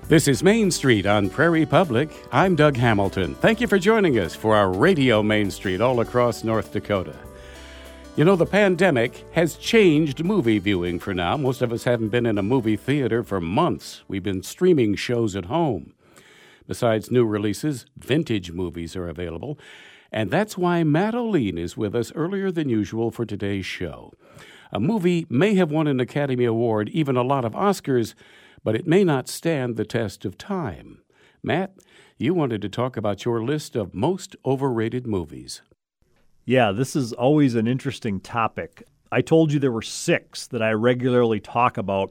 This is Main Street on Prairie Public. I'm Doug Hamilton. Thank you for joining us for our Radio Main Street all across North Dakota. You know, the pandemic has changed movie viewing for now. Most of us haven't been in a movie theater for months. We've been streaming shows at home. Besides new releases, vintage movies are available. And that's why Matt O'Lean is with us earlier than usual for today's show. A movie may have won an Academy Award, even a lot of Oscars, but it may not stand the test of time. Matt, you wanted to talk about your list of most overrated movies. Yeah, this is always an interesting topic. I told you there were 6 that I regularly talk about,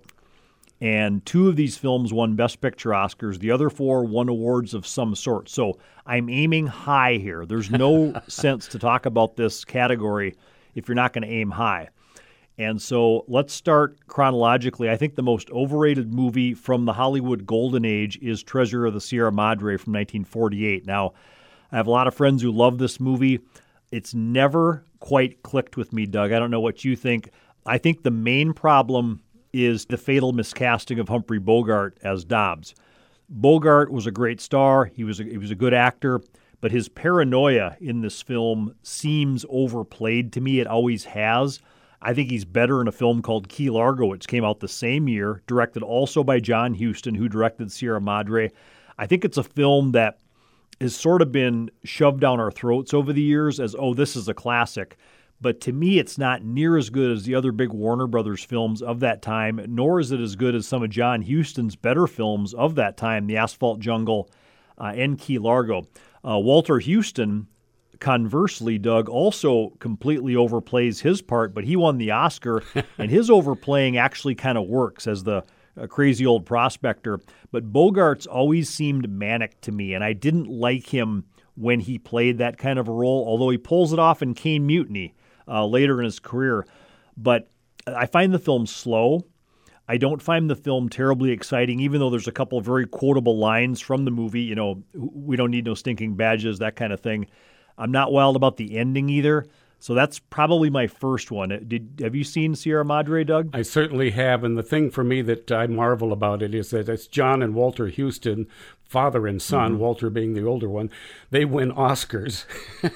and 2 of these films won Best Picture Oscars. The other 4 won awards of some sort. So I'm aiming high here. There's no sense to talk about this category if you're not going to aim high. And so let's start chronologically. I think the most overrated movie from the Hollywood Golden Age is Treasure of the Sierra Madre from 1948. Now, I have a lot of friends who love this movie. It's never quite clicked with me, Doug. I don't know what you think. I think the main problem is the fatal miscasting of Humphrey Bogart as Dobbs. Bogart was a great star. He was a good actor, but his paranoia in this film seems overplayed to me. It always has. I think he's better in a film called Key Largo, which came out the same year, directed also by John Huston, who directed Sierra Madre. I think it's a film that has sort of been shoved down our throats over the years as, oh, this is a classic. But to me, it's not near as good as the other big Warner Brothers films of that time, nor is it as good as some of John Huston's better films of that time, The Asphalt Jungle and Key Largo. Walter Huston, conversely, Doug, also completely overplays his part, but he won the Oscar, and his overplaying actually kind of works as the crazy old prospector. But Bogart's always seemed manic to me, and I didn't like him when he played that kind of a role, although he pulls it off in Caine Mutiny later in his career. But I find the film slow. I don't find the film terribly exciting, even though there's a couple of very quotable lines from the movie, you know, we don't need no stinking badges, that kind of thing. I'm not wild about the ending either, so that's probably my first one. Have you seen Sierra Madre, Doug? I certainly have, and the thing for me that I marvel about it is that it's John and Walter Huston, father and son, Walter being the older one. They win Oscars.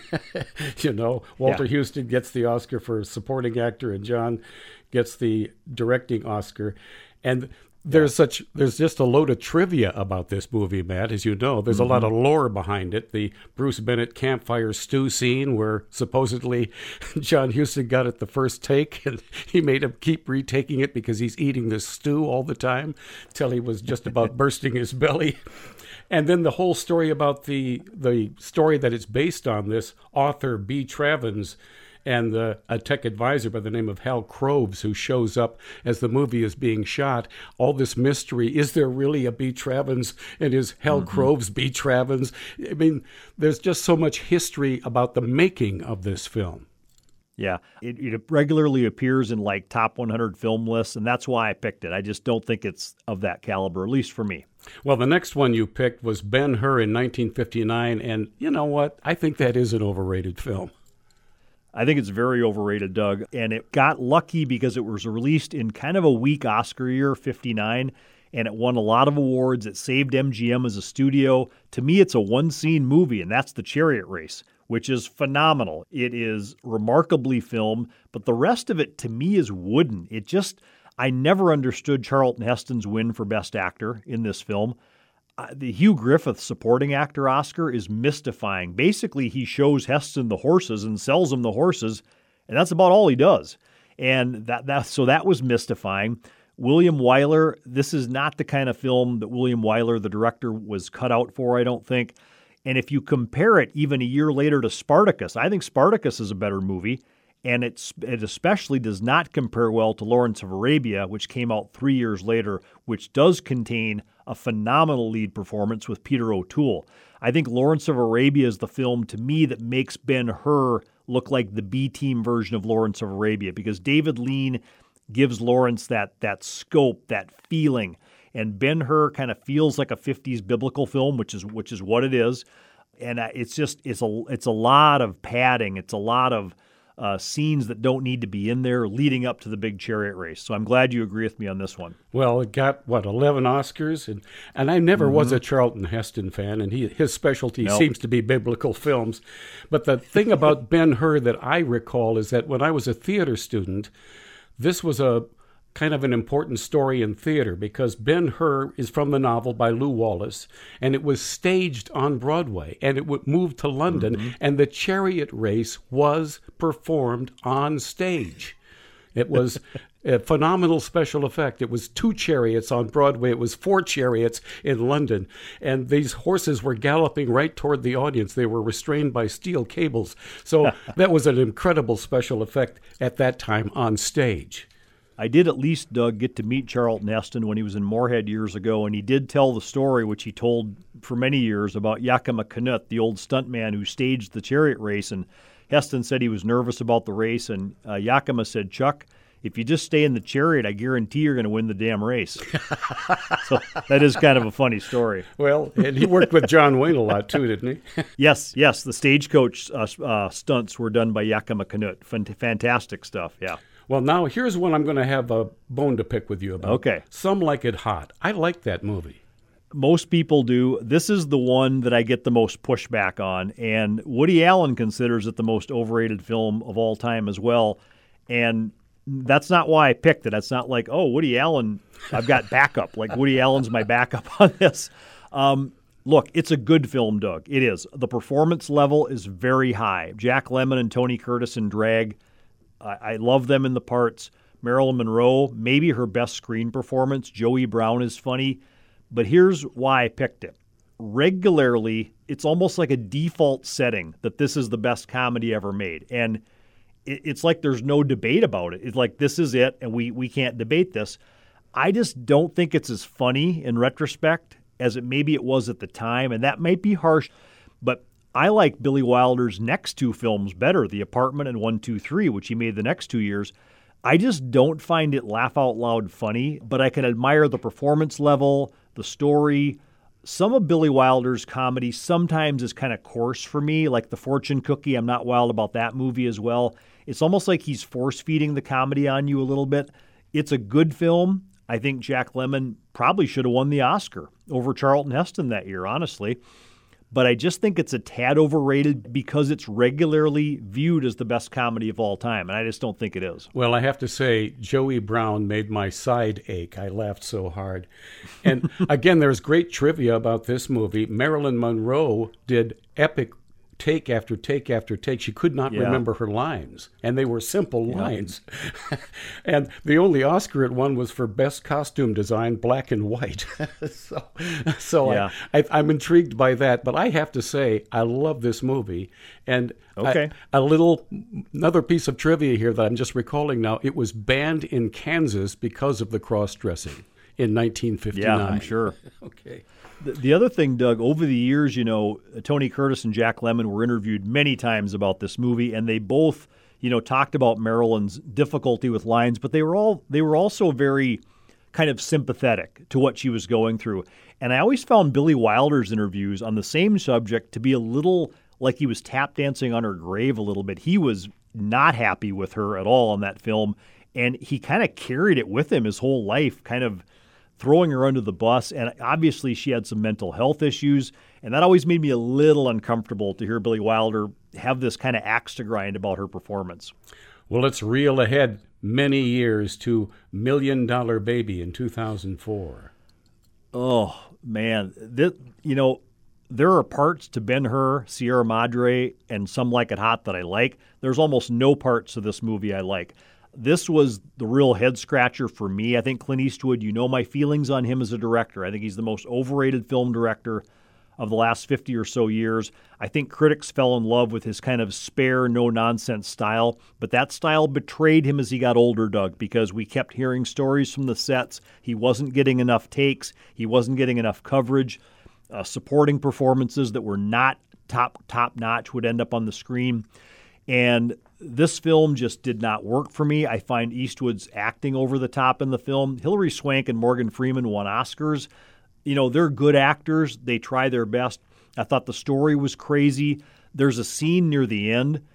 You know, Walter Huston gets the Oscar for supporting actor, and John gets the directing Oscar. And there's just a load of trivia about this movie, Matt, as you know. There's a lot of lore behind it. The Bruce Bennett campfire stew scene where supposedly John Huston got it the first take, and he made him keep retaking it because he's eating this stew all the time till he was just about bursting his belly. And then the whole story about the story that it's based on, this author, B. Travins, and a tech advisor by the name of Hal Croves, who shows up as the movie is being shot. All this mystery. Is there really a B. Travins? And is Hal Croves B. Travins? I mean, there's just so much history about the making of this film. Yeah, it regularly appears in like top 100 film lists, and that's why I picked it. I just don't think it's of that caliber, at least for me. Well, the next one you picked was Ben-Hur in 1959, and you know what? I think that is an overrated film. I think it's very overrated, Doug, and it got lucky because it was released in kind of a weak Oscar year, 59, and it won a lot of awards. It saved MGM as a studio. To me, it's a one-scene movie, and that's The Chariot Race, which is phenomenal. It is remarkably filmed, but the rest of it, to me, is wooden. I never understood Charlton Heston's win for Best Actor in this film. The Hugh Griffith supporting actor Oscar is mystifying. Basically, he shows Heston the horses and sells him the horses, and that's about all he does. And so that was mystifying. William Wyler, this is not the kind of film that William Wyler, the director, was cut out for, I don't think. And if you compare it even a year later to Spartacus, I think Spartacus is a better movie. And it especially does not compare well to Lawrence of Arabia, which came out 3 years later, which does contain a phenomenal lead performance with Peter O'Toole. I think Lawrence of Arabia is the film, to me, that makes Ben-Hur look like the B-team version of Lawrence of Arabia, because David Lean gives Lawrence that scope, that feeling. And Ben-Hur kind of feels like a 50s biblical film, which is what it is. And it's a lot of padding. It's a lot of scenes that don't need to be in there leading up to the big chariot race. So I'm glad you agree with me on this one. Well, it got, 11 Oscars? And I never was a Charlton Heston fan, and his specialty seems to be biblical films. But the thing about Ben-Hur that I recall is that when I was a theater student, this was a kind of an important story in theater because Ben-Hur is from the novel by Lew Wallace, and it was staged on Broadway, and it moved to London, and the chariot race was performed on stage. It was a phenomenal special effect. It was 2 chariots on Broadway. It was 4 chariots in London, and these horses were galloping right toward the audience. They were restrained by steel cables. So that was an incredible special effect at that time on stage. I did at least, Doug, get to meet Charlton Heston when he was in Moorhead years ago, and he did tell the story, which he told for many years, about Yakima Canutt, the old stuntman who staged the chariot race. And Heston said he was nervous about the race, and Yakima said, "Chuck, if you just stay in the chariot, I guarantee you're going to win the damn race." So that is kind of a funny story. Well, and he worked with John Wayne a lot too, didn't he? Yes. The stagecoach stunts were done by Yakima Canutt. Fantastic stuff, yeah. Well, now here's one I'm going to have a bone to pick with you about. Okay. Some Like It Hot. I like that movie. Most people do. This is the one that I get the most pushback on, and Woody Allen considers it the most overrated film of all time as well. And that's not why I picked it. It's not like, oh, Woody Allen, I've got backup. Like Woody Allen's my backup on this. Look, it's a good film, Doug. It is. The performance level is very high. Jack Lemmon and Tony Curtis in drag. I love them in the parts. Marilyn Monroe, maybe her best screen performance. Joey Brown is funny. But here's why I picked it. Regularly, it's almost like a default setting that this is the best comedy ever made. And it's like there's no debate about it. It's like this is it, and we can't debate this. I just don't think it's as funny in retrospect as maybe it was at the time, and that might be harsh, but I like Billy Wilder's next 2 films better, The Apartment and 1, 2, 3, which he made the next 2 years. I just don't find it laugh out loud funny, but I can admire the performance level, the story. Some of Billy Wilder's comedy sometimes is kind of coarse for me, like The Fortune Cookie. I'm not wild about that movie as well. It's almost like he's force-feeding the comedy on you a little bit. It's a good film. I think Jack Lemmon probably should have won the Oscar over Charlton Heston that year, honestly. But I just think it's a tad overrated because it's regularly viewed as the best comedy of all time, and I just don't think it is. Well, I have to say, Joey Brown made my side ache. I laughed so hard. And again, there's great trivia about this movie. Marilyn Monroe did epic take after take after take. She could not remember her lines, and they were simple lines. And the only Oscar it won was for Best Costume Design, black and white. So I'm intrigued by that. But I have to say, I love this movie. And another piece of trivia here that I'm just recalling now, it was banned in Kansas because of the cross-dressing in 1959. Yeah, I'm sure. Okay. The other thing, Doug, over the years, Tony Curtis and Jack Lemmon were interviewed many times about this movie, and they both, talked about Marilyn's difficulty with lines, but they were also very kind of sympathetic to what she was going through. And I always found Billy Wilder's interviews on the same subject to be a little like he was tap dancing on her grave a little bit. He was not happy with her at all on that film, and he kind of carried it with him his whole life, kind of throwing her under the bus. And obviously she had some mental health issues, and that always made me a little uncomfortable to hear Billy Wilder have this kind of axe to grind about her performance. Well, let's reel ahead many years to Million Dollar Baby in 2004. Oh, man. There are parts to Ben-Hur, Sierra Madre, and Some Like It Hot that I like. There's almost no parts of this movie I like. This was the real head-scratcher for me. I think Clint Eastwood, my feelings on him as a director. I think he's the most overrated film director of the last 50 or so years. I think critics fell in love with his kind of spare, no-nonsense style, but that style betrayed him as he got older, Doug, because we kept hearing stories from the sets. He wasn't getting enough takes. He wasn't getting enough coverage. Supporting performances that were not top-notch would end up on the screen. And this film just did not work for me. I find Eastwood's acting over the top in the film. Hilary Swank and Morgan Freeman won Oscars. They're good actors. They try their best. I thought the story was crazy. There's a scene near the end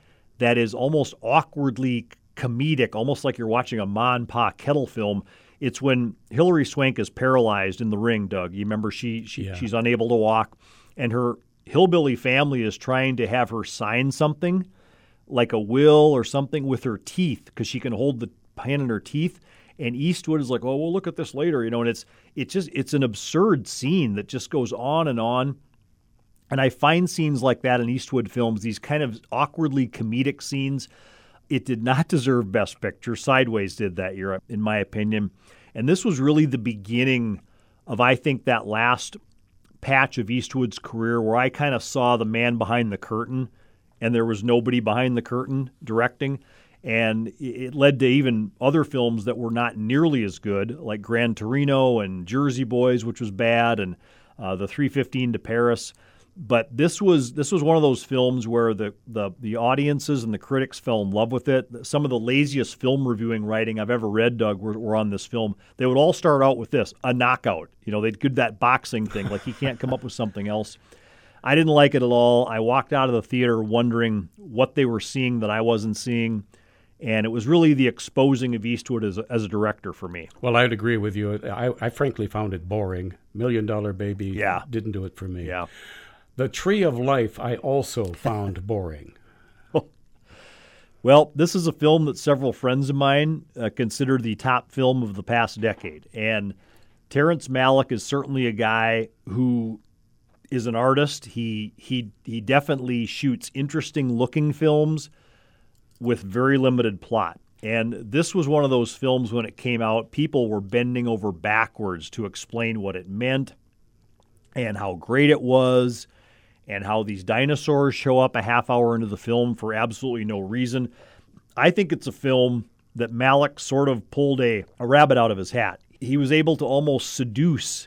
that is almost awkwardly comedic, almost like you're watching a Ma and Pa Kettle film. It's when Hilary Swank is paralyzed in the ring, Doug. You remember she's unable to walk, and her hillbilly family is trying to have her sign something, like a will or something, with her teeth, because she can hold the pen in her teeth. And Eastwood is like, "Oh, we'll look at this later," and it's an absurd scene that just goes on and on. And I find scenes like that in Eastwood films, these kind of awkwardly comedic scenes. It did not deserve Best Picture. Sideways did that year, in my opinion. And this was really the beginning of, I think, that last patch of Eastwood's career where I kind of saw the man behind the curtain, and there was nobody behind the curtain directing. And it led to even other films that were not nearly as good, like Gran Torino and Jersey Boys, which was bad, and the 3:15 to Paris. But this was one of those films where the audiences and the critics fell in love with it. Some of the laziest film reviewing writing I've ever read, Doug, were on this film. They would all start out with this, a knockout. They'd do that boxing thing, like he can't come up with something else. I didn't like it at all. I walked out of the theater wondering what they were seeing that I wasn't seeing. And it was really the exposing of Eastwood as a director for me. Well, I'd agree with you. I frankly found it boring. $1 Million Baby didn't do it for me. Yeah. The Tree of Life I also found boring. Well, this is a film that several friends of mine consider the top film of the past decade. And Terrence Malick is certainly a guy who is an artist. He definitely shoots interesting-looking films with very limited plot. And this was one of those films when it came out, people were bending over backwards to explain what it meant and how great it was and how these dinosaurs show up a half hour into the film for absolutely no reason. I think it's a film that Malick sort of pulled a rabbit out of his hat. He was able to almost seduce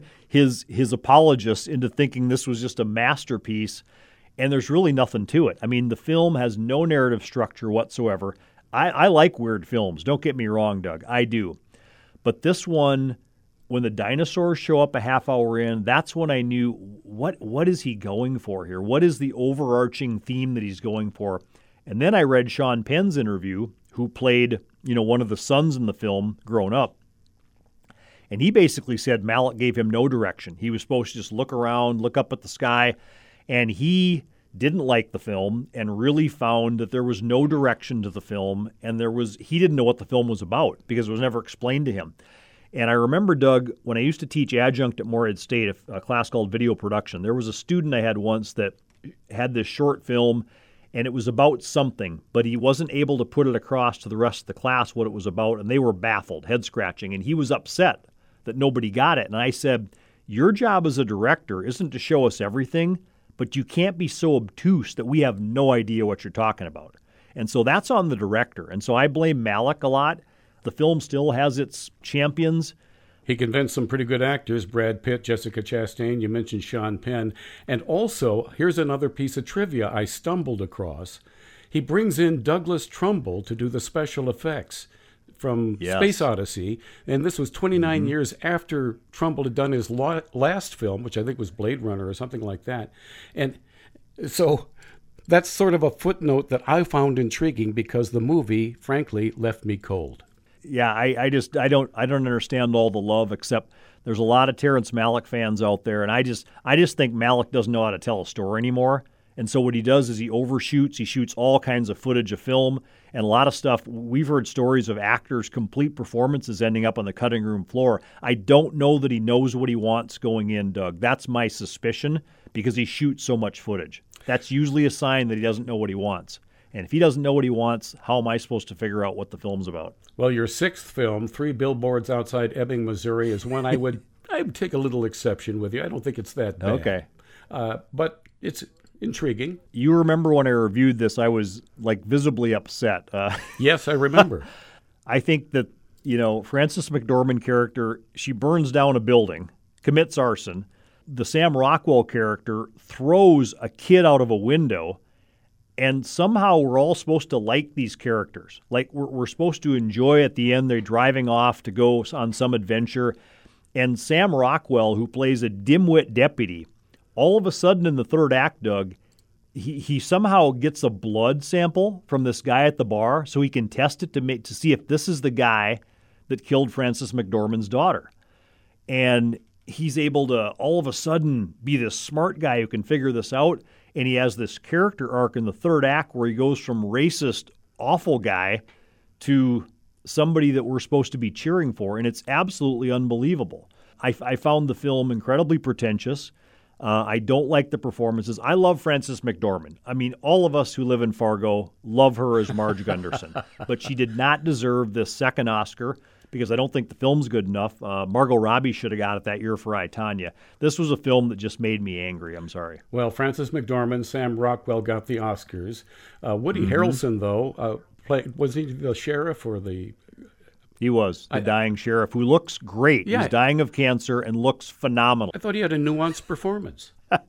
his apologists into thinking this was just a masterpiece. And there's really nothing to it. I mean, the film has no narrative structure whatsoever. I like weird films. Don't get me wrong, Doug. I do. But this one, when the dinosaurs show up a half hour in, that's when I knew what is he going for here? What is the overarching theme that he's going for? And then I read Sean Penn's interview, who played, one of the sons in the film grown up. And he basically said Malick gave him no direction. He was supposed to just look around, look up at the sky. And he didn't like the film and really found that there was no direction to the film, and he didn't know what the film was about because it was never explained to him. And I remember, Doug, when I used to teach adjunct at Morehead State, a class called video production, there was a student I had once that had this short film, and it was about something, but he wasn't able to put it across to the rest of the class what it was about, and they were baffled, head-scratching, and he was upset that nobody got it. And I said, your job as a director isn't to show us everything, but you can't be so obtuse that we have no idea what you're talking about. And so that's on the director. And so I blame Malick a lot. The film still has its champions. He convinced some pretty good actors, Brad Pitt, Jessica Chastain, you mentioned Sean Penn. And also, here's another piece of trivia I stumbled across. He brings in Douglas Trumbull to do the special effects from Space Odyssey, and this was 29 years after Trumbull had done his last film, which I think was Blade Runner or something like that. And so that's sort of a footnote that I found intriguing because the movie, frankly, left me cold. Yeah, I don't understand all the love, except there's a lot of Terrence Malick fans out there, and I just think Malick doesn't know how to tell a story anymore. And so what he does is he overshoots. He shoots all kinds of footage of film and a lot of stuff. We've heard stories of actors' complete performances ending up on the cutting room floor. I don't know that he knows what he wants going in, Doug. That's my suspicion because he shoots so much footage. That's usually a sign that he doesn't know what he wants. And if he doesn't know what he wants, how am I supposed to figure out what the film's about? Well, your sixth film, 3 Billboards Outside Ebbing, Missouri, is one I would take a little exception with you. I don't think it's that bad. Okay. But it's intriguing. You remember when I reviewed this, I was visibly upset. Yes, I remember. I think that, Frances McDormand character, she burns down a building, commits arson. The Sam Rockwell character throws a kid out of a window, and somehow we're all supposed to like these characters. We're supposed to enjoy at the end they're driving off to go on some adventure. And Sam Rockwell, who plays a dimwit deputy, all of a sudden in the third act, Doug, he somehow gets a blood sample from this guy at the bar so he can test it to see if this is the guy that killed Frances McDormand's daughter. And he's able to all of a sudden be this smart guy who can figure this out. And he has this character arc in the third act where he goes from racist, awful guy to somebody that we're supposed to be cheering for. And it's absolutely unbelievable. I found the film incredibly pretentious. I don't like the performances. I love Frances McDormand. I mean, all of us who live in Fargo love her as Marge Gunderson. But she did not deserve this second Oscar because I don't think the film's good enough. Margot Robbie should have got it that year for I, Tonya. This was a film that just made me angry. I'm sorry. Well, Frances McDormand, Sam Rockwell got the Oscars. Woody Harrelson, though, was he the sheriff or the... He was the dying sheriff who looks great. Yeah. He's dying of cancer and looks phenomenal. I thought he had a nuanced performance.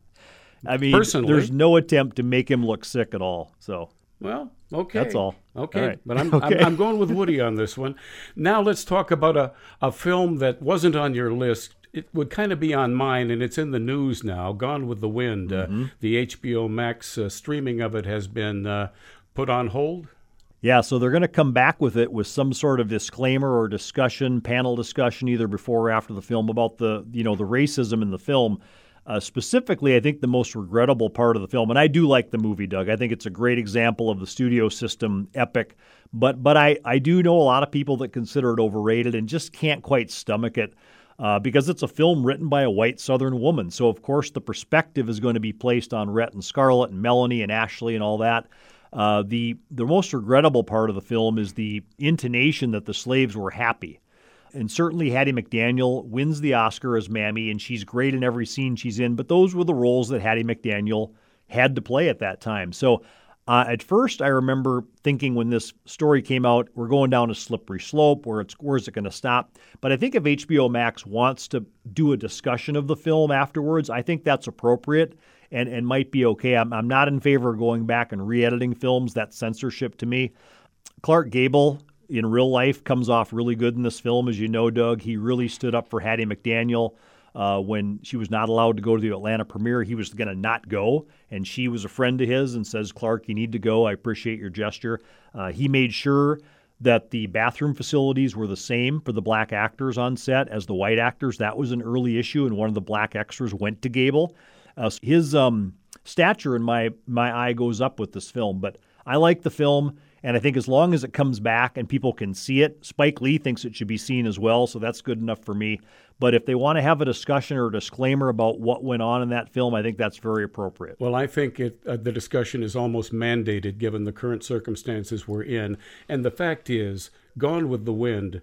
I mean, personally, there's no attempt to make him look sick at all. So, well, okay, that's all. Okay, all right. But I'm going with Woody on this one. Now let's talk about a film that wasn't on your list. It would kind of be on mine, and it's in the news now. Gone with the Wind. The HBO Max streaming of it has been put on hold. Yeah, so they're going to come back with it with some sort of disclaimer or discussion, panel discussion, either before or after the film about the racism in the film. Specifically, I think the most regrettable part of the film, and I do like the movie, Doug. I think it's a great example of the studio system epic, but I do know a lot of people that consider it overrated and just can't quite stomach it because it's a film written by a white Southern woman. So, of course, the perspective is going to be placed on Rhett and Scarlett and Melanie and Ashley and all that. The most regrettable part of the film is the intonation that the slaves were happy. And certainly Hattie McDaniel wins the Oscar as Mammy, and she's great in every scene she's in, but those were the roles that Hattie McDaniel had to play at that time. So at first I remember thinking when this story came out, we're going down a slippery slope, where's it going to stop? But I think if HBO Max wants to do a discussion of the film afterwards, I think that's appropriate. And might be okay. I'm not in favor of going back and re-editing films. That's censorship to me. Clark Gable, in real life, comes off really good in this film, as you know, Doug. He really stood up for Hattie McDaniel when she was not allowed to go to the Atlanta premiere. He was going to not go, and she was a friend of his and says, Clark, you need to go. I appreciate your gesture. He made sure that the bathroom facilities were the same for the black actors on set as the white actors. That was an early issue, and one of the black extras went to Gable. His stature in my eye goes up with this film, but I like the film, and I think as long as it comes back and people can see it, Spike Lee thinks it should be seen as well, so that's good enough for me. But if they want to have a discussion or a disclaimer about what went on in that film, I think that's very appropriate. Well, I think the discussion is almost mandated given the current circumstances we're in, and the fact is, Gone with the Wind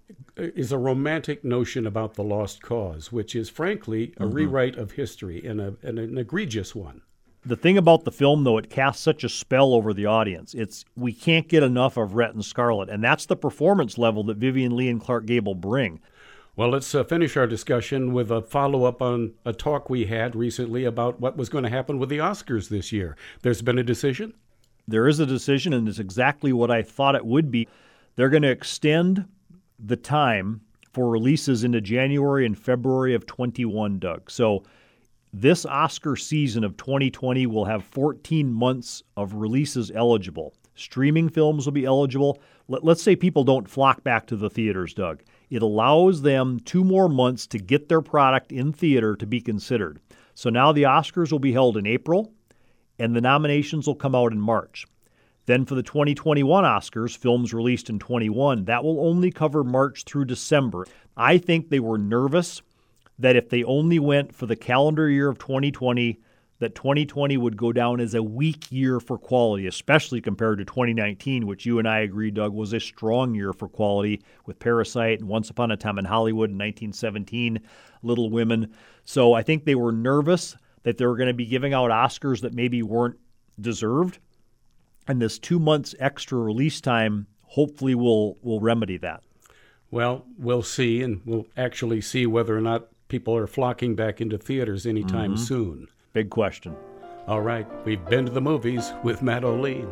is a romantic notion about the lost cause, which is, frankly, a rewrite of history and an egregious one. The thing about the film, though, it casts such a spell over the audience. We can't get enough of Rhett and Scarlett, and that's the performance level that Vivien Leigh and Clark Gable bring. Well, let's finish our discussion with a follow-up on a talk we had recently about what was going to happen with the Oscars this year. There's been a decision? There is a decision, and it's exactly what I thought it would be. They're going to extend the time for releases into January and February of 21, Doug. So this Oscar season of 2020 will have 14 months of releases eligible. Streaming films will be eligible. Let's say people don't flock back to the theaters, Doug. It allows them 2 more months to get their product in theater to be considered. So now the Oscars will be held in April, and the nominations will come out in March. Then for the 2021 Oscars, films released in 21, that will only cover March through December. I think they were nervous that if they only went for the calendar year of 2020, that 2020 would go down as a weak year for quality, especially compared to 2019, which you and I agree, Doug, was a strong year for quality with Parasite and Once Upon a Time in Hollywood in 1917, Little Women. So I think they were nervous that they were going to be giving out Oscars that maybe weren't deserved. And this 2 months extra release time hopefully will remedy that. Well, we'll see, and we'll actually see whether or not people are flocking back into theaters anytime soon. Big question. All right, we've been to the movies with Matt O'Lean.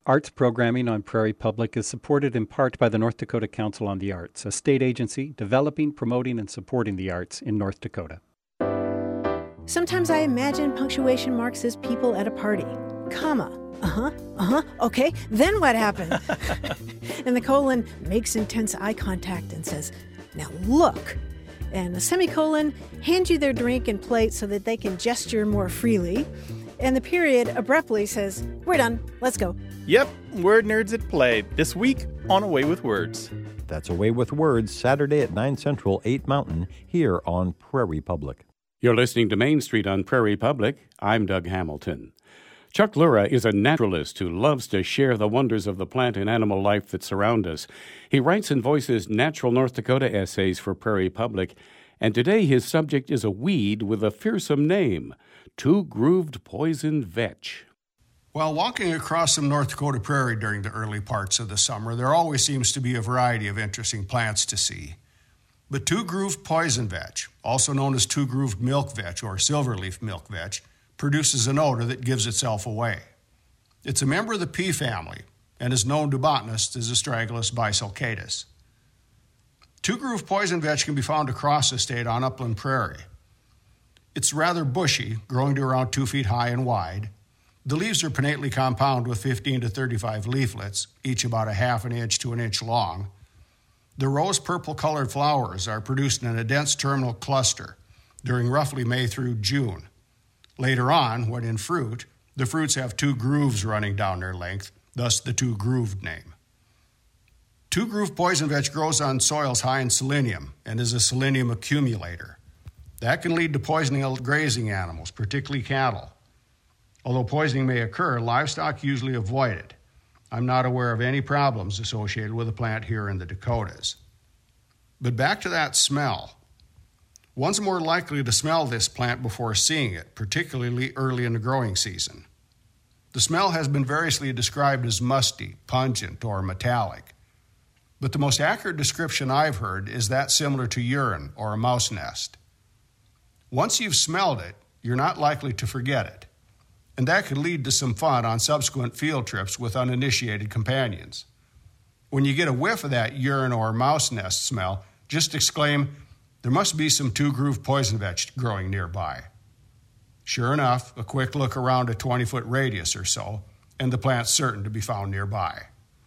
Arts programming on Prairie Public is supported in part by the North Dakota Council on the Arts, a state agency developing, promoting, and supporting the arts in North Dakota. Sometimes I imagine punctuation marks as people at a party. Comma. Okay, then what happened? And the colon makes intense eye contact and says, now look. And the semicolon hands you their drink and plate so that they can gesture more freely. And the period abruptly says, we're done, let's go. Yep, Word Nerds at Play, this week on A Way with Words. That's A Way with Words, Saturday at 9 Central, 8 Mountain, here on Prairie Public. You're listening to Main Street on Prairie Public. I'm Doug Hamilton. Chuck Lura is a naturalist who loves to share the wonders of the plant and animal life that surround us. He writes and voices natural North Dakota essays for Prairie Public, and today his subject is a weed with a fearsome name, two-grooved poison vetch. While walking across some North Dakota prairie during the early parts of the summer, there always seems to be a variety of interesting plants to see. But two-grooved poison vetch, also known as two-grooved milk vetch or silverleaf milk vetch, produces an odor that gives itself away. It's a member of the pea family and is known to botanists as Astragalus bisulcatus. Two-grooved poison vetch can be found across the state on upland prairie. It's rather bushy, growing to around 2 feet high and wide. The leaves are pinnately compound with 15 to 35 leaflets, each about a half an inch to an inch long. The rose-purple colored flowers are produced in a dense terminal cluster during roughly May through June. Later on, when in fruit, the fruits have two grooves running down their length, thus the two-grooved name. Two-grooved poison vetch grows on soils high in selenium and is a selenium accumulator. That can lead to poisoning of grazing animals, particularly cattle. Although poisoning may occur, livestock usually avoid it. I'm not aware of any problems associated with the plant here in the Dakotas. But back to that smell. One's more likely to smell this plant before seeing it, particularly early in the growing season. The smell has been variously described as musty, pungent, or metallic. But the most accurate description I've heard is that similar to urine or a mouse nest. Once you've smelled it, you're not likely to forget it. And that could lead to some fun on subsequent field trips with uninitiated companions. When you get a whiff of that urine or mouse nest smell, just exclaim, there must be some two-grooved poison vetch growing nearby. Sure enough, a quick look around a 20-foot radius or so, and the plant's certain to be found nearby.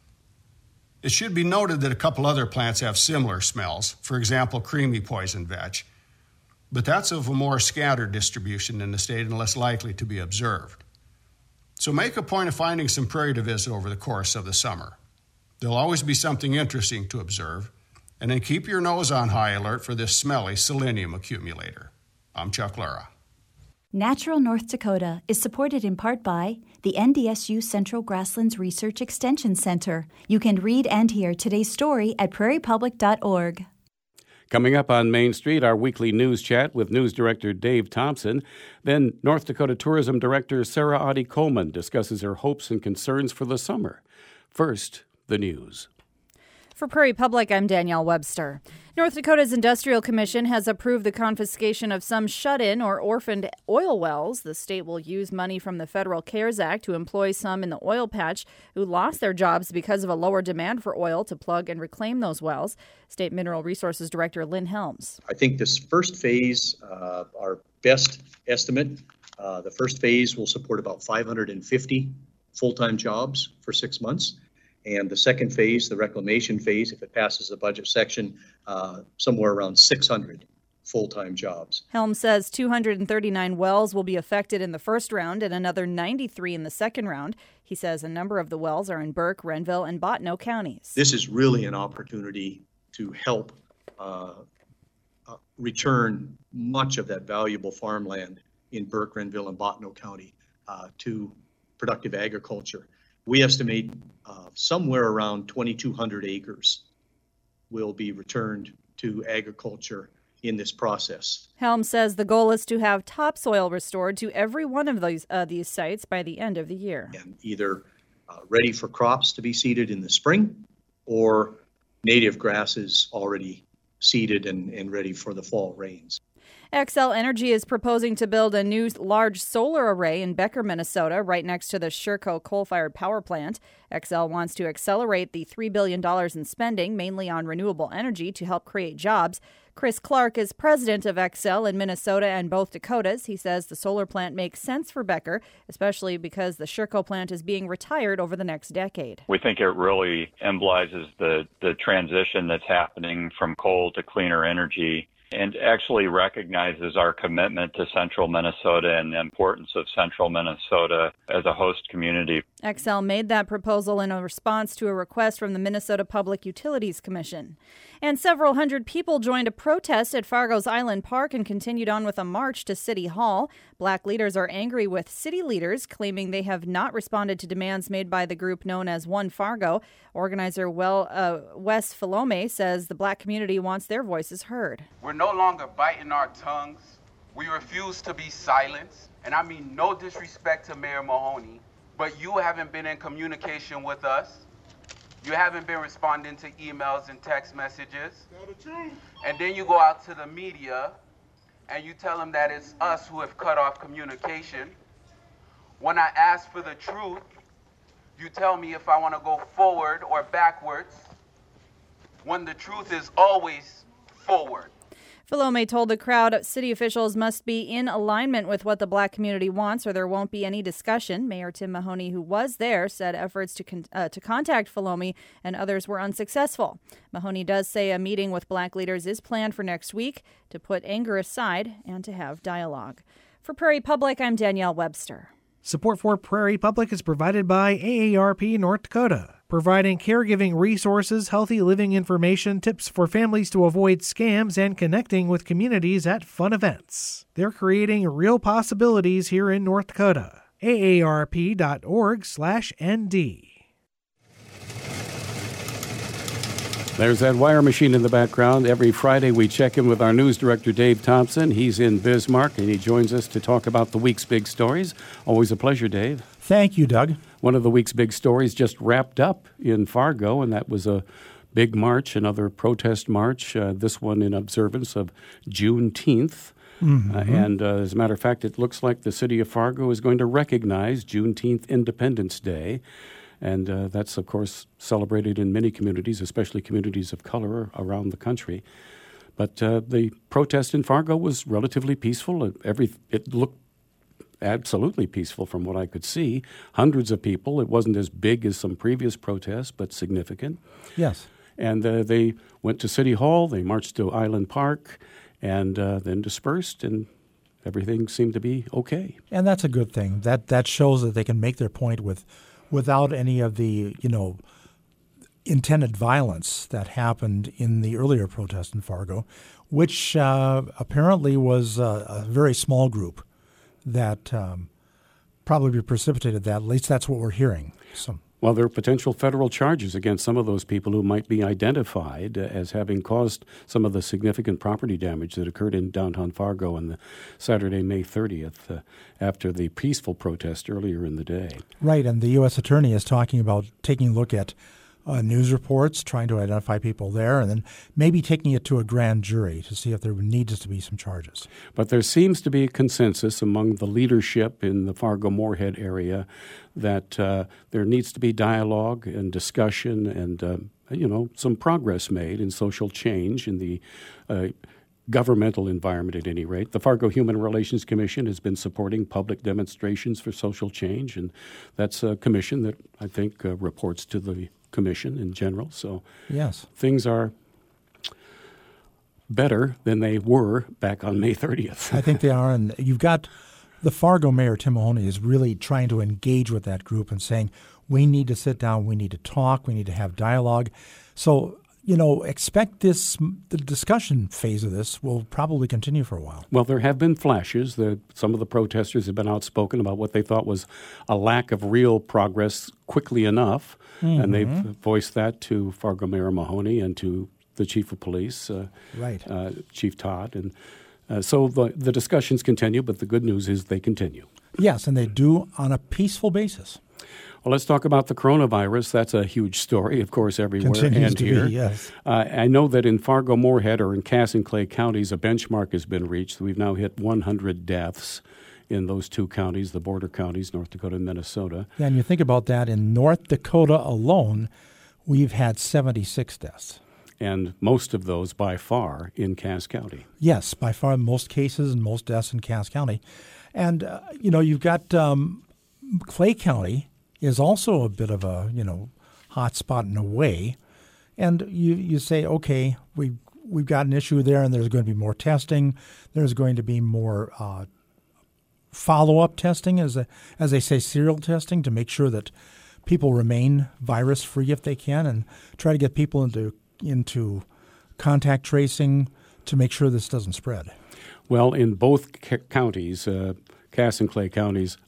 It should be noted that a couple other plants have similar smells, for example, creamy poison vetch, but that's of a more scattered distribution in the state and less likely to be observed. So make a point of finding some prairie to visit over the course of the summer. There'll always be something interesting to observe, and then keep your nose on high alert for this smelly selenium accumulator. I'm Chuck Lura. Natural North Dakota is supported in part by the NDSU Central Grasslands Research Extension Center. You can read and hear today's story at prairiepublic.org. Coming up on Main Street, our weekly news chat with News Director Dave Thompson. Then North Dakota Tourism Director Sarah Audie Coleman discusses her hopes and concerns for the summer. First, the news. For Prairie Public, I'm Danielle Webster. North Dakota's Industrial Commission has approved the confiscation of some shut-in or orphaned oil wells. The state will use money from the Federal CARES Act to employ some in the oil patch who lost their jobs because of a lower demand for oil to plug and reclaim those wells. State Mineral Resources Director Lynn Helms. I think this first phase, our best estimate, the first phase will support about 550 full-time jobs for 6 months. And the second phase, the reclamation phase, if it passes the budget section, somewhere around 600 full-time jobs. Helms says 239 wells will be affected in the first round and another 93 in the second round. He says a number of the wells are in Burke, Renville, and Bottineau counties. This is really an opportunity to help return much of that valuable farmland in Burke, Renville, and Bottineau County to productive agriculture. We estimate somewhere around 2,200 acres will be returned to agriculture in this process. Helms says the goal is to have topsoil restored to every one of these sites by the end of the year. And either ready for crops to be seeded in the spring or native grasses already seeded and ready for the fall rains. Xcel Energy is proposing to build a new large solar array in Becker, Minnesota, right next to the Sherco coal-fired power plant. Xcel wants to accelerate the $3 billion in spending, mainly on renewable energy, to help create jobs. Chris Clark is president of Xcel in Minnesota and both Dakotas. He says the solar plant makes sense for Becker, especially because the Sherco plant is being retired over the next decade. We think it really embolizes the transition that's happening from coal to cleaner energy, and actually recognizes our commitment to central Minnesota and the importance of central Minnesota as a host community. Xcel made that proposal in a response to a request from the Minnesota Public Utilities Commission. And several hundred people joined a protest at Fargo's Island Park and continued on with a march to City Hall. Black leaders are angry with city leaders, claiming they have not responded to demands made by the group known as One Fargo. Organizer Wes Filome says the black community wants their voices heard. We're no longer biting our tongues. We refuse to be silenced. And I mean no disrespect to Mayor Mahoney, but you haven't been in communication with us. You haven't been responding to emails and text messages. Tell the truth. And then you go out to the media and you tell them that it's us who have cut off communication. When I ask for the truth, you tell me if I want to go forward or backwards, when the truth is always forward. Filome told the crowd city officials must be in alignment with what the black community wants or there won't be any discussion. Mayor Tim Mahoney, who was there, said efforts to contact Filome and others were unsuccessful. Mahoney does say a meeting with black leaders is planned for next week to put anger aside and to have dialogue. For Prairie Public, I'm Danielle Webster. Support for Prairie Public is provided by AARP North Dakota, providing caregiving resources, healthy living information, tips for families to avoid scams, and connecting with communities at fun events. They're creating real possibilities here in North Dakota. AARP.org/ND. There's that wire machine in the background. Every Friday we check in with our news director, Dave Thompson. He's in Bismarck, and he joins us to talk about the week's big stories. Always a pleasure, Dave. Thank you, Doug. One of the week's big stories just wrapped up in Fargo, and that was a big march, another protest march, this one in observance of Juneteenth. And as a matter of fact, it looks like the city of Fargo is going to recognize Juneteenth Independence Day. And that's, of course, celebrated in many communities, especially communities of color around the country. But the protest in Fargo was relatively peaceful. It looked absolutely peaceful from what I could see. Hundreds of people. It wasn't as big as some previous protests, but significant. Yes. And they went to City Hall. They marched to Island Park and then dispersed, and everything seemed to be okay. And that's a good thing. That shows that they can make their point without any of the, intended violence that happened in the earlier protest in Fargo, which apparently was a very small group that probably precipitated that. At least that's what we're hearing. Well, there are potential federal charges against some of those people who might be identified as having caused some of the significant property damage that occurred in downtown Fargo on the Saturday, May 30th, after the peaceful protest earlier in the day. Right, and the U.S. Attorney is talking about taking a look at news reports, trying to identify people there, and then maybe taking it to a grand jury to see if there needs to be some charges. But there seems to be a consensus among the leadership in the Fargo-Moorhead area that there needs to be dialogue and discussion and, some progress made in social change in the governmental environment at any rate. The Fargo Human Relations Commission has been supporting public demonstrations for social change, and that's a commission that I think reports to the commission in general. So yes, things are better than they were back on May 30th. I think they are, and you've got the Fargo Mayor, Tim Mahoney, is really trying to engage with that group and saying, we need to sit down, we need to talk, we need to have dialogue. So, expect the discussion phase of this will probably continue for a while. Well, there have been flashes. Some of the protesters have been outspoken about what they thought was a lack of real progress quickly enough, and they've voiced that to Fargo Mayor Mahoney and to the chief of police, Chief Todd. And so the discussions continue, but the good news is they continue. Yes, and they do on a peaceful basis. Well, let's talk about the coronavirus. That's a huge story, of course, everywhere Continues and to here. be, yes. I know that in Fargo-Moorhead or in Cass and Clay counties, a benchmark has been reached. We've now hit 100 deaths in those two counties, the border counties, North Dakota and Minnesota. Yeah, and you think about that, in North Dakota alone, we've had 76 deaths. And most of those, by far, in Cass County. Yes, by far most cases and most deaths in Cass County. And, you've got Clay County is also a bit of a, hot spot in a way. And you say, okay, we've got an issue there, and there's going to be more testing. There's going to be more follow-up testing, as they say, serial testing, to make sure that people remain virus-free if they can, and try to get people into contact tracing to make sure this doesn't spread. Well, in both counties, Cass and Clay counties,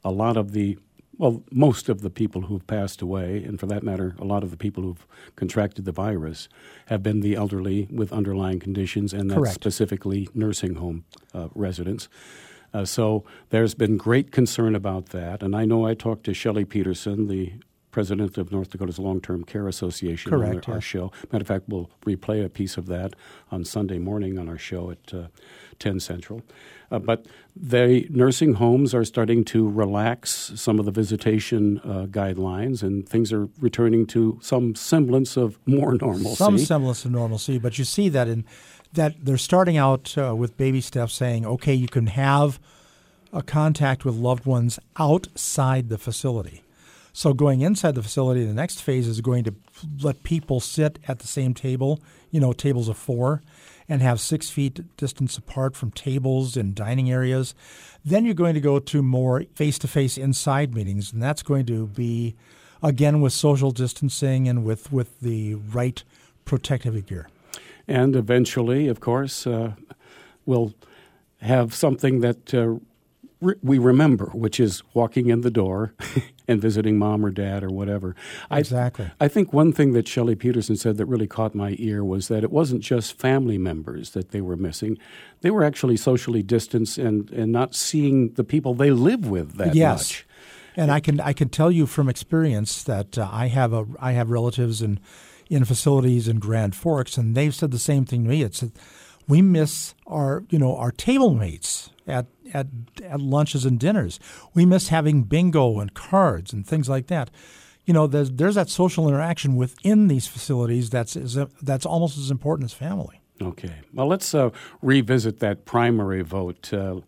most of the people who've passed away, and for that matter, a lot of the people who've contracted the virus, have been the elderly with underlying conditions, and that's Correct. Specifically nursing home residents. So there's been great concern about that. And I know I talked to Shelley Peterson, the president of North Dakota's Long-Term Care Association, Correct, on our yes. show. Matter of fact, we'll replay a piece of that on Sunday morning on our show at 10 Central. But the nursing homes are starting to relax some of the visitation guidelines, and things are returning to some semblance of more normalcy. Some semblance of normalcy, but you see that that they're starting out with baby steps, saying, okay, you can have a contact with loved ones outside the facility. So going inside the facility, the next phase is going to let people sit at the same table, tables of 4, and have 6 feet distance apart from tables and dining areas. Then you're going to go to more face-to-face inside meetings, and that's going to be, again, with social distancing and with the right protective gear. And eventually, of course, we'll have something that we remember, which is walking in the door and visiting mom or dad or whatever. Exactly. I think one thing that Shelley Peterson said that really caught my ear was that it wasn't just family members that they were missing. They were actually socially distanced and not seeing the people they live with that much. And I can tell you from experience that I have relatives in facilities in Grand Forks, and they've said the same thing to me. It's we miss our table mates at lunches and dinners. We miss having bingo and cards and things like that. There's that social interaction within these facilities that's almost as important as family. Okay. Well, let's revisit that primary vote.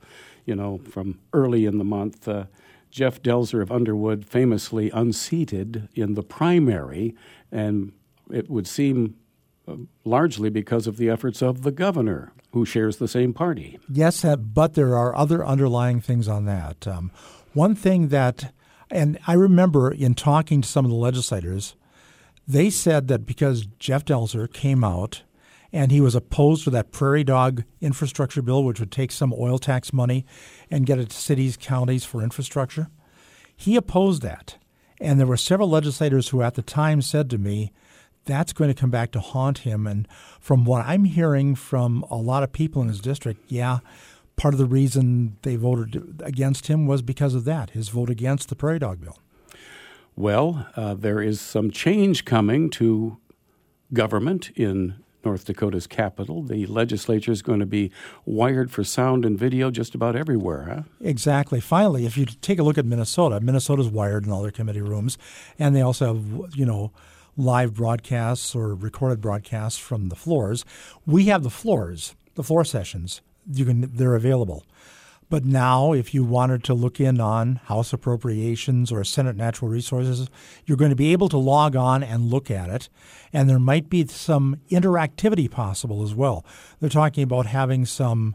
From early in the month, Jeff Delzer of Underwood famously unseated in the primary, and it would seem largely because of the efforts of the governor, who shares the same party. Yes, but there are other underlying things on that. One thing that, and I remember in talking to some of the legislators, they said that because Jeff Delzer came out and he was opposed to that prairie dog infrastructure bill, which would take some oil tax money and get it to cities, counties for infrastructure, he opposed that. And there were several legislators who at the time said to me, that's going to come back to haunt him. And from what I'm hearing from a lot of people in his district, part of the reason they voted against him was because of that, his vote against the prairie dog bill. Well, there is some change coming to government in North Dakota's capital. The legislature is going to be wired for sound and video just about everywhere, huh? Exactly. Finally, if you take a look at Minnesota's wired in all their committee rooms, and they also have, live broadcasts or recorded broadcasts from the floors. We have the floor sessions. They're available. But now, if you wanted to look in on House Appropriations or Senate Natural Resources, you're going to be able to log on and look at it, and there might be some interactivity possible as well. They're talking about having some,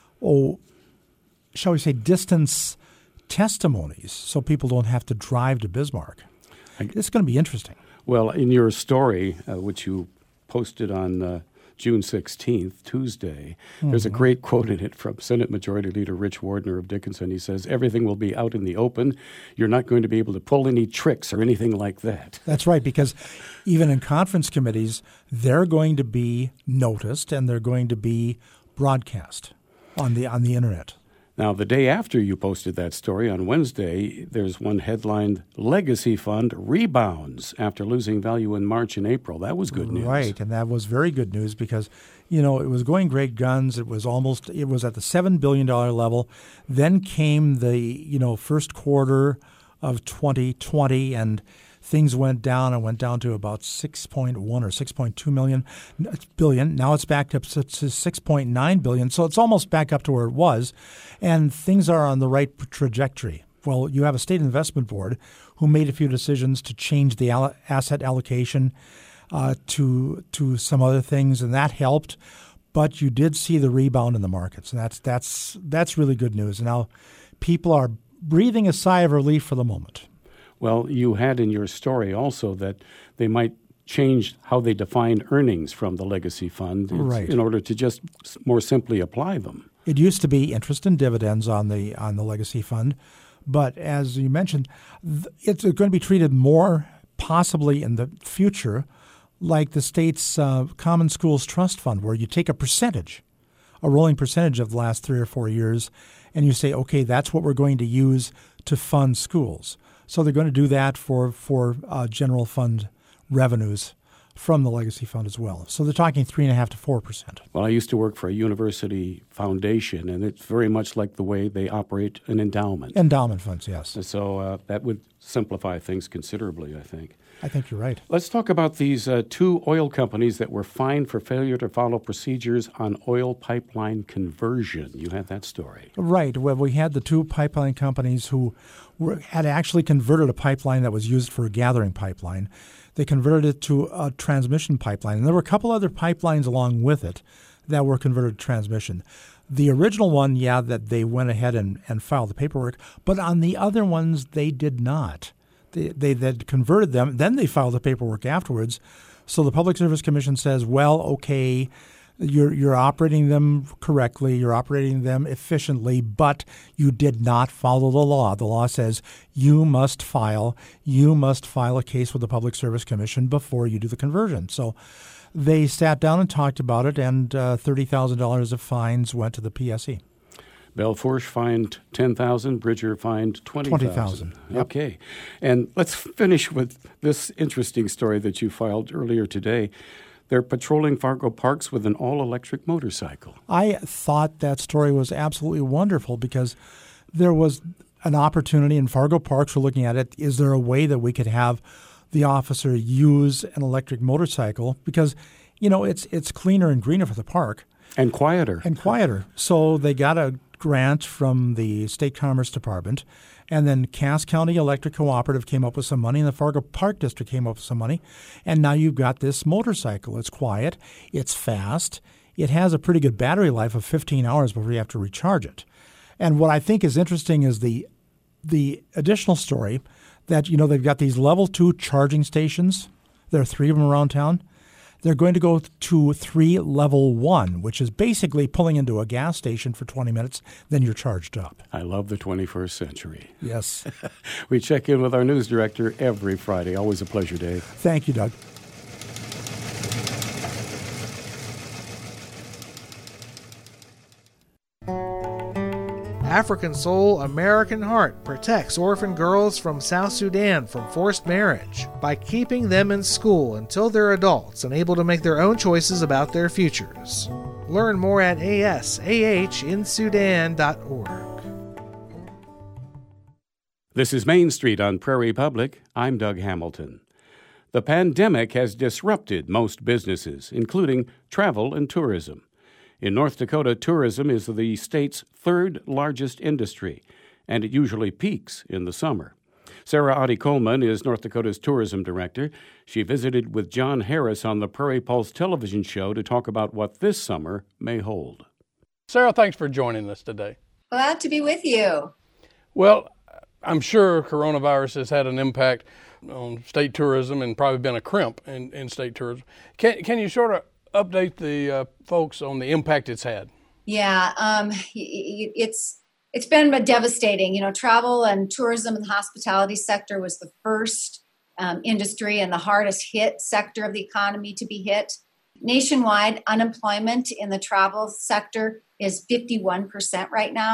shall we say, distance testimonies so people don't have to drive to Bismarck. It's going to be interesting. Well, in your story, which you posted on June 16th, Tuesday, there's a great quote in it from Senate Majority Leader Rich Wardner of Dickinson. He says, everything will be out in the open. You're not going to be able to pull any tricks or anything like that. That's right, because even in conference committees, they're going to be noticed and they're going to be broadcast on the internet. Now, the day after you posted that story on Wednesday, there's one headlined, Legacy Fund Rebounds After Losing Value in March and April. That was good news. Right, and that was very good news because, you know, it was going great guns. It was at the $7 billion level. Then came the, you know, first quarter of 2020, and things went down to about 6.1 or 6.2 billion. Now it's back up to 6.9 billion. So it's almost back up to where it was. And things are on the right trajectory. Well, you have a state investment board who made a few decisions to change the asset allocation to some other things, and that helped. But you did see the rebound in the markets, and that's really good news. Now people are breathing a sigh of relief for the moment. Well, you had in your story also that they might change how they define earnings from the Legacy Fund in order to just more simply apply them. It used to be interest and dividends on the Legacy Fund, but as you mentioned, it's going to be treated more possibly in the future like the state's Common Schools Trust Fund, where you take a rolling percentage of the last 3 or 4 years, and you say, okay, that's what we're going to use to fund schools. So they're going to do that for general fund revenues from the Legacy Fund as well. So they're talking 3.5% to 4%. Well, I used to work for a university foundation, and it's very much like the way they operate an endowment. Endowment funds, yes. So that would simplify things considerably, I think. I think you're right. Let's talk about these 2 oil companies that were fined for failure to follow procedures on oil pipeline conversion. You had that story. Right. Well, we had the 2 pipeline companies who had actually converted a pipeline that was used for a gathering pipeline. They converted it to a transmission pipeline. And there were a couple other pipelines along with it that were converted to transmission. The original one, that they went ahead and filed the paperwork. But on the other ones, they did not. They converted them. Then they filed the paperwork afterwards. So the Public Service Commission says, well, okay, you're operating them correctly, you're operating them efficiently, but you did not follow the law. The law says you must file a case with the Public Service Commission before you do the conversion. So they sat down and talked about it, and $30,000 of fines went to the PSC. Belle Fourche fined $10,000. Bridger fined $20,000. Yep. Okay. And let's finish with this interesting story that you filed earlier today. They're patrolling Fargo Parks with an all-electric motorcycle. I thought that story was absolutely wonderful because there was an opportunity in Fargo Parks. We're looking at it. Is there a way that we could have the officer use an electric motorcycle? Because, you know, it's cleaner and greener for the park. And quieter. So they got a grant from the State Commerce Department, and then Cass County Electric Cooperative came up with some money, and the Fargo Park District came up with some money, and now you've got this motorcycle. It's quiet, it's fast, it has a pretty good battery life of 15 hours before you have to recharge it. And what I think is interesting is the additional story that, you know, they've got these level 2 charging stations. There are 3 of them around town. They're going to go to 3 level 1, which is basically pulling into a gas station for 20 minutes, then you're charged up. I love the 21st century. Yes. We check in with our news director every Friday. Always a pleasure, Dave. Thank you, Doug. African Soul American Heart protects orphan girls from South Sudan from forced marriage by keeping them in school until they're adults and able to make their own choices about their futures. Learn more at asahInSudan.org. This is Main Street on Prairie Public. I'm Doug Hamilton. The pandemic has disrupted most businesses, including travel and tourism. In North Dakota, tourism is the state's 3rd largest industry, and it usually peaks in the summer. Sarah Oddie Coleman is North Dakota's tourism director. She visited with John Harris on the Prairie Pulse television show to talk about what this summer may hold. Sarah, thanks for joining us today. Glad to be with you. Well, I'm sure coronavirus has had an impact on state tourism and probably been a crimp in state tourism. Can you sort of update the folks on the impact it's had? Yeah, it's been devastating. You know, travel and tourism and the hospitality sector was the first industry and the hardest hit sector of the economy to be hit. Nationwide, unemployment in the travel sector is 51% right now.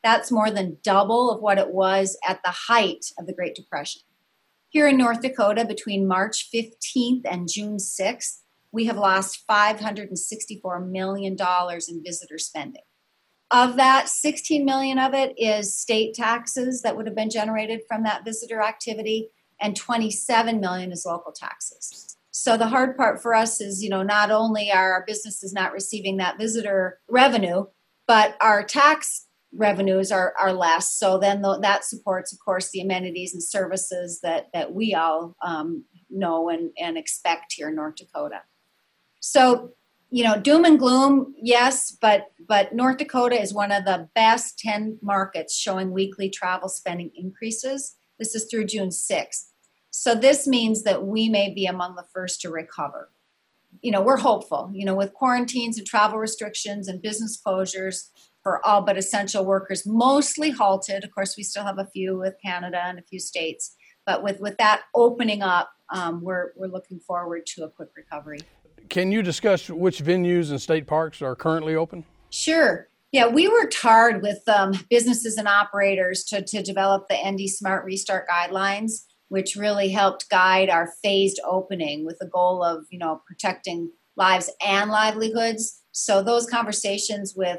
That's more than double of what it was at the height of the Great Depression. Here in North Dakota, between March 15th and June 6th, we have lost $564 million in visitor spending. Of that, 16 million of it is state taxes that would have been generated from that visitor activity, and 27 million is local taxes. So the hard part for us is, not only are our businesses not receiving that visitor revenue, but our tax revenues are less. So then that supports, of course, the amenities and services that we all know and expect here in North Dakota. So, doom and gloom, yes, but North Dakota is one of the best 10 markets showing weekly travel spending increases. This is through June 6th. So this means that we may be among the first to recover. We're hopeful, with quarantines and travel restrictions and business closures for all but essential workers mostly halted. Of course, we still have a few with Canada and a few states, but with that opening up, we're looking forward to a quick recovery. Can you discuss which venues and state parks are currently open? Sure. Yeah, we worked hard with businesses and operators to develop the ND Smart Restart guidelines, which really helped guide our phased opening with the goal of, protecting lives and livelihoods. So those conversations with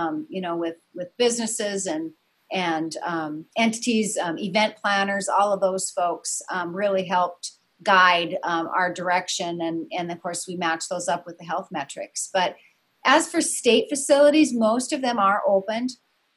businesses and entities, event planners, all of those folks really helped guide our direction. And of course, we match those up with the health metrics. But as for state facilities, most of them are opened.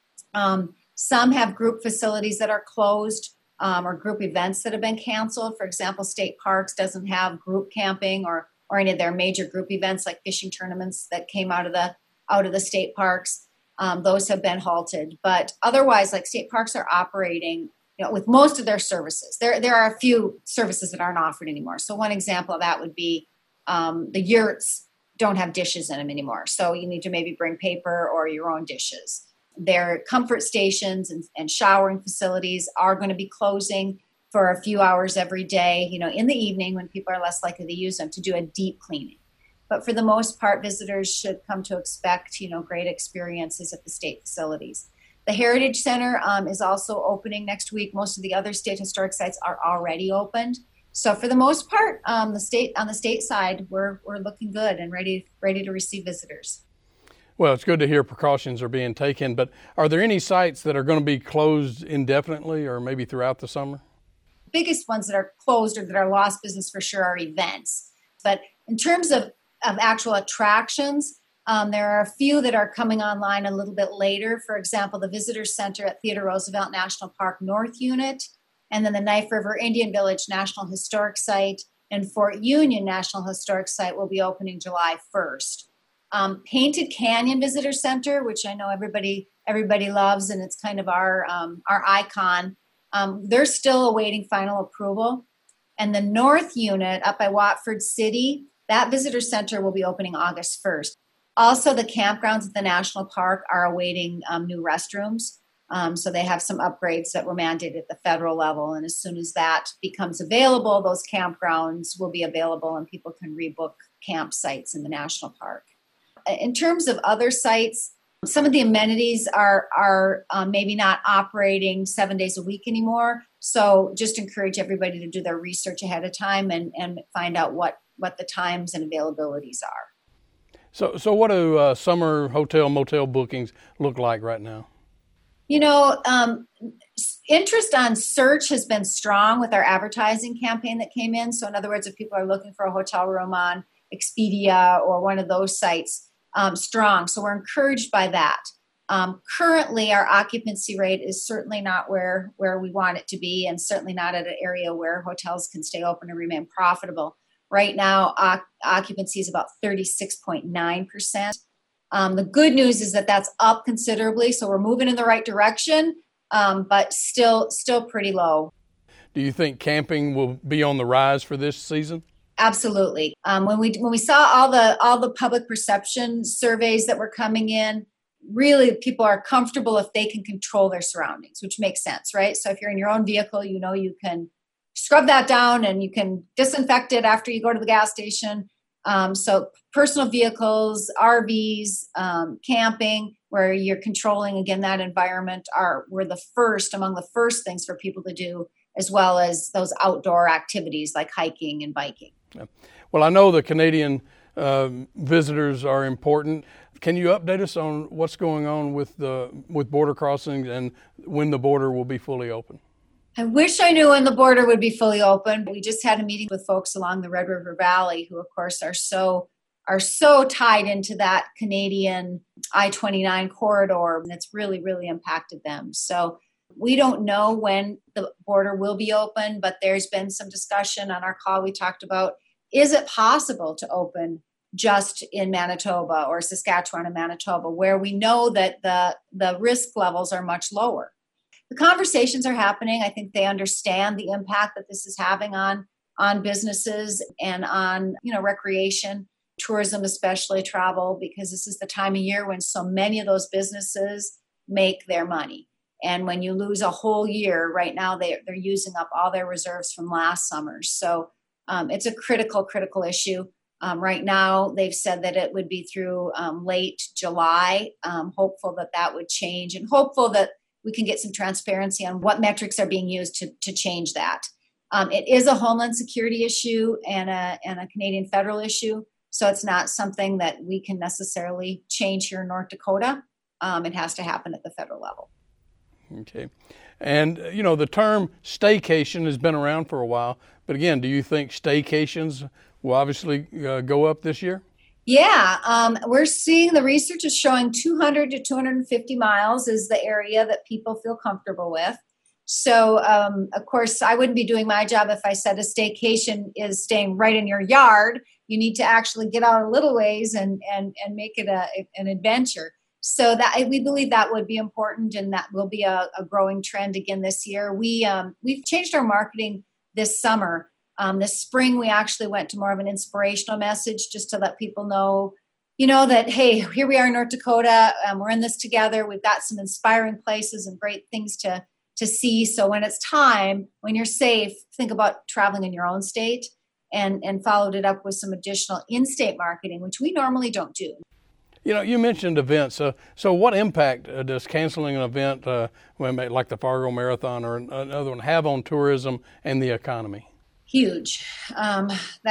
Some have group facilities that are closed or group events that have been canceled. For example, state parks doesn't have group camping or any of their major group events like fishing tournaments that came out of the state parks. Those have been halted. But otherwise, like state parks are operating with most of their services. There are a few services that aren't offered anymore. So one example of that would be the yurts don't have dishes in them anymore. So you need to maybe bring paper or your own dishes. Their comfort stations and showering facilities are going to be closing for a few hours every day, in the evening when people are less likely to use them to do a deep cleaning. But for the most part, visitors should come to expect, great experiences at the state facilities. The Heritage Center is also opening next week. Most of the other state historic sites are already opened. So for the most part, on the state side, we're looking good and ready to receive visitors. Well, it's good to hear precautions are being taken, but are there any sites that are going to be closed indefinitely or maybe throughout the summer? Biggest ones that are closed or that are lost business for sure are events. But in terms of actual attractions, there are a few that are coming online a little bit later. For example, the Visitor Center at Theodore Roosevelt National Park North Unit, and then the Knife River Indian Village National Historic Site and Fort Union National Historic Site will be opening July 1st. Painted Canyon Visitor Center, which I know everybody loves, and it's kind of our icon. They're still awaiting final approval. And the North Unit up by Watford City, that visitor center will be opening August 1st. Also, the campgrounds at the national park are awaiting new restrooms. So they have some upgrades that were mandated at the federal level. And as soon as that becomes available, those campgrounds will be available and people can rebook campsites in the national park. In terms of other sites, some of the amenities are maybe not operating 7 days a week anymore. So just encourage everybody to do their research ahead of time and find out what the times and availabilities are. So what do summer hotel, motel bookings look like right now? Interest on search has been strong with our advertising campaign that came in. So in other words, if people are looking for a hotel room on Expedia or one of those sites, strong. So we're encouraged by that. Currently, our occupancy rate is certainly not where we want it to be, and certainly not at an area where hotels can stay open and remain profitable. Right now, occupancy is about 36.9%. The good news is that that's up considerably, so we're moving in the right direction, but still pretty low. Do you think camping will be on the rise for this season? Absolutely. When we saw all the public perception surveys that were coming in, really people are comfortable if they can control their surroundings, which makes sense, right? So if you're in your own vehicle, you can scrub that down and you can disinfect it after you go to the gas station. So personal vehicles, RVs, camping, where you're controlling, again, that environment were among the first things for people to do, as well as those outdoor activities like hiking and biking. Yeah. Well, I know the Canadian visitors are important. Can you update us on what's going on with border crossings and when the border will be fully open? I wish I knew when the border would be fully open. We just had a meeting with folks along the Red River Valley who, of course, are so tied into that Canadian I-29 corridor, and it's really, really impacted them. So we don't know when the border will be open, but there's been some discussion on our call. We talked about, is it possible to open just in Manitoba or Saskatchewan and Manitoba, where we know that the risk levels are much lower? The conversations are happening. I think they understand the impact that this is having on businesses and on, recreation, tourism, especially travel, because this is the time of year when so many of those businesses make their money. And when you lose a whole year, right now they're using up all their reserves from last summer. So it's a critical issue. Right now, they've said that it would be through late July. Hopeful that would change, and hopeful that we can get some transparency on what metrics are being used to change that. It is a Homeland Security issue and a Canadian federal issue, so it's not something that we can necessarily change here in North Dakota. It has to happen at the federal level. Okay. And, the term staycation has been around for a while, but again, do you think staycations will obviously go up this year? Yeah, we're seeing the research is showing 200 to 250 miles is the area that people feel comfortable with. So, of course, I wouldn't be doing my job if I said a staycation is staying right in your yard. You need to actually get out a little ways and make it an adventure. So that we believe that would be important, and that will be a growing trend again this year. We've changed our marketing this summer. This spring, we actually went to more of an inspirational message just to let people know, that, hey, here we are in North Dakota. We're in this together. We've got some inspiring places and great things to see. So when it's time, when you're safe, think about traveling in your own state, and followed it up with some additional in-state marketing, which we normally don't do. You mentioned events. So what impact does canceling an event like the Fargo Marathon or another one have on tourism and the economy? Huge. I'm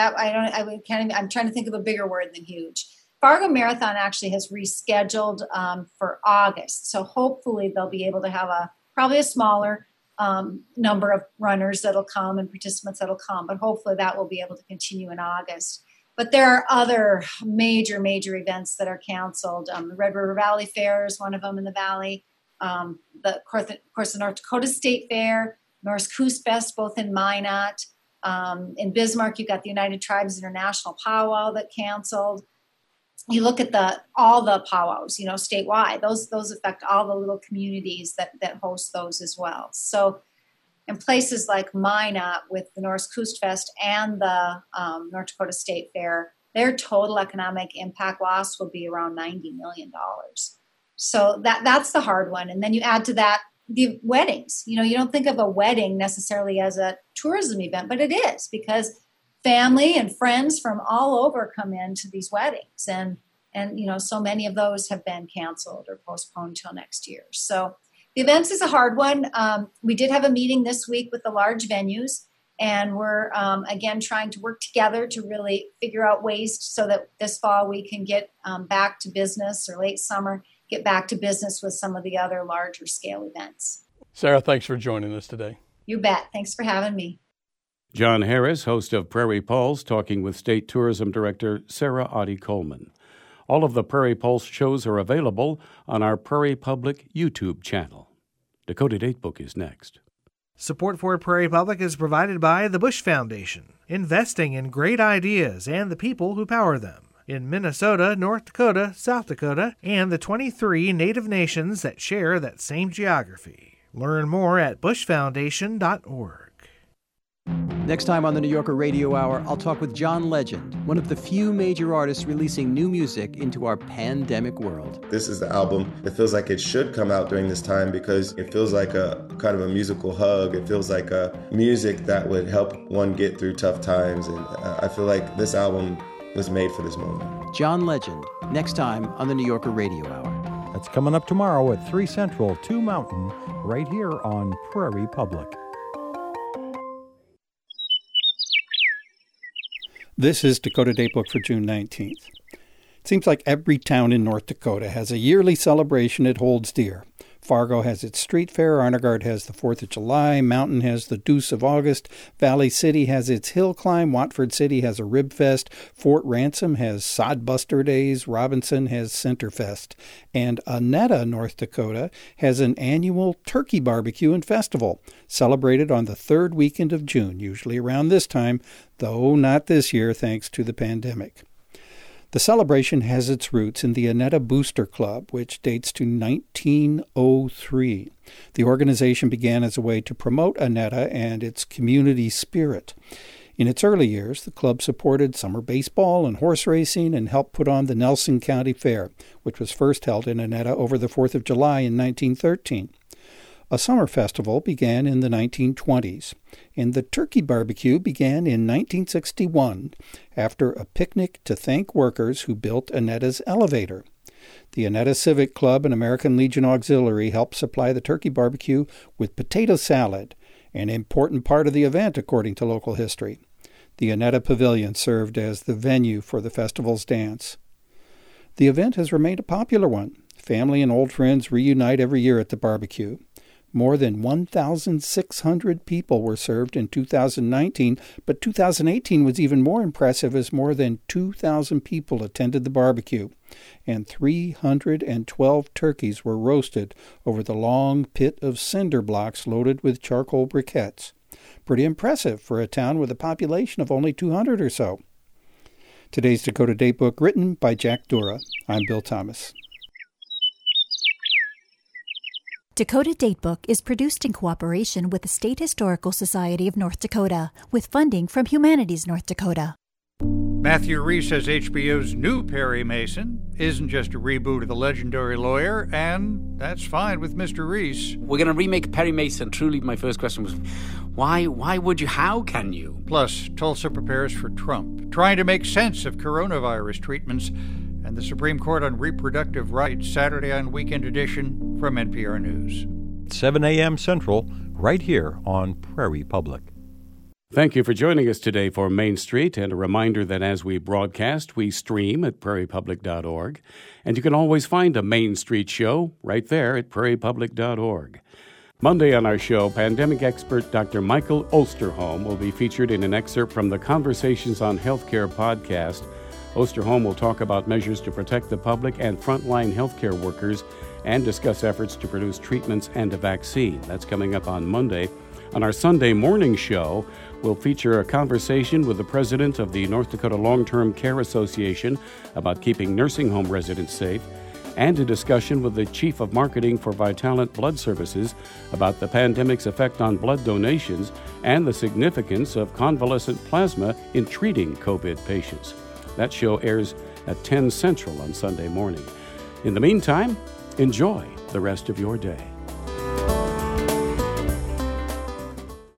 trying to think of a bigger word than huge. Fargo Marathon actually has rescheduled for August. So hopefully they'll be able to have probably a smaller number of runners that'll come and participants that'll come, but hopefully that will be able to continue in August. But there are other major events that are canceled. The Red River Valley Fair is one of them in the valley. Of course, the North Dakota State Fair, Norse Coast Fest, both in Minot. In Bismarck, you've got the United Tribes International Powwow that canceled. You look at all the powwows, statewide. Those affect all the little communities that host those as well. So in places like Minot with the Norse Coast Fest and the North Dakota State Fair, their total economic impact loss will be around $90 million. So that's the hard one. And then you add to that the weddings. You don't think of a wedding necessarily as a tourism event, but it is, because family and friends from all over come into these weddings. And so many of those have been canceled or postponed till next year. So the events is a hard one. We did have a meeting this week with the large venues, and we're, again, trying to work together to really figure out ways so that this fall we can get back to business, or late summer, get back to business with some of the other larger scale events. Sarah, thanks for joining us today. You bet. Thanks for having me. John Harris, host of Prairie Pulse, talking with State Tourism Director Sarah Ottie Coleman. All of the Prairie Pulse shows are available on our Prairie Public YouTube channel. Dakota Datebook is next. Support for Prairie Public is provided by the Bush Foundation, investing in great ideas and the people who power them in Minnesota, North Dakota, South Dakota, and the 23 Native nations that share that same geography. Learn more at bushfoundation.org. Next time on the New Yorker Radio Hour, I'll talk with John Legend, one of the few major artists releasing new music into our pandemic world. This is the album that feels like it should come out during this time, because it feels like a kind of a musical hug. It feels like a music that would help one get through tough times. And I feel like this album was made for this moment. John Legend, next time on the New Yorker Radio Hour. That's coming up tomorrow at 3 Central, 2 Mountain, right here on Prairie Public. This is Dakota Datebook for June 19th. It seems like every town in North Dakota has a yearly celebration it holds dear. Fargo has its street fair, Arnegard has the 4th of July, Mountain has the Deuce of August, Valley City has its hill climb, Watford City has a Rib Fest, Fort Ransom has Sodbuster Days, Robinson has Centerfest, and Annetta, North Dakota, has an annual turkey barbecue and festival, celebrated on the third weekend of June, usually around this time, though not this year thanks to the pandemic. The celebration has its roots in the Annetta Booster Club, which dates to 1903. The organization began as a way to promote Annetta and its community spirit. In its early years, the club supported summer baseball and horse racing and helped put on the Nelson County Fair, which was first held in Annetta over the 4th of July in 1913. A summer festival began in the 1920s, and the turkey barbecue began in 1961 after a picnic to thank workers who built Annetta's elevator. The Annetta Civic Club and American Legion Auxiliary helped supply the turkey barbecue with potato salad, an important part of the event according to local history. The Annetta Pavilion served as the venue for the festival's dance. The event has remained a popular one. Family and old friends reunite every year at the barbecue. More than 1,600 people were served in 2019, but 2018 was even more impressive as more than 2,000 people attended the barbecue, and 312 turkeys were roasted over the long pit of cinder blocks loaded with charcoal briquettes. Pretty impressive for a town with a population of only 200 or so. Today's Dakota Datebook written by Jack Dura. I'm Bill Thomas. Dakota Datebook is produced in cooperation with the State Historical Society of North Dakota, with funding from Humanities North Dakota. Matthew Rhys says HBO's new Perry Mason isn't just a reboot of The Legendary Lawyer, and that's fine with Mr. Rhys. We're going to remake Perry Mason. Truly, my first question was, why would you? How can you? Plus, Tulsa prepares for Trump, trying to make sense of coronavirus treatments, and the Supreme Court on reproductive rights, Saturday on Weekend Edition from NPR News. 7 a.m. Central, right here on Prairie Public. Thank you for joining us today for Main Street, and a reminder that as we broadcast, we stream at prairiepublic.org, and you can always find a Main Street show right there at prairiepublic.org. Monday on our show, pandemic expert Dr. Michael Osterholm will be featured in an excerpt from the Conversations on Healthcare podcast. Osterholm will talk about measures to protect the public and frontline healthcare workers and discuss efforts to produce treatments and a vaccine. That's coming up on Monday. On our Sunday morning show, we'll feature a conversation with the president of the North Dakota Long-Term Care Association about keeping nursing home residents safe, and a discussion with the chief of marketing for Vitalant Blood Services about the pandemic's effect on blood donations and the significance of convalescent plasma in treating COVID patients. That show airs at 10 Central on Sunday morning. In the meantime, enjoy the rest of your day.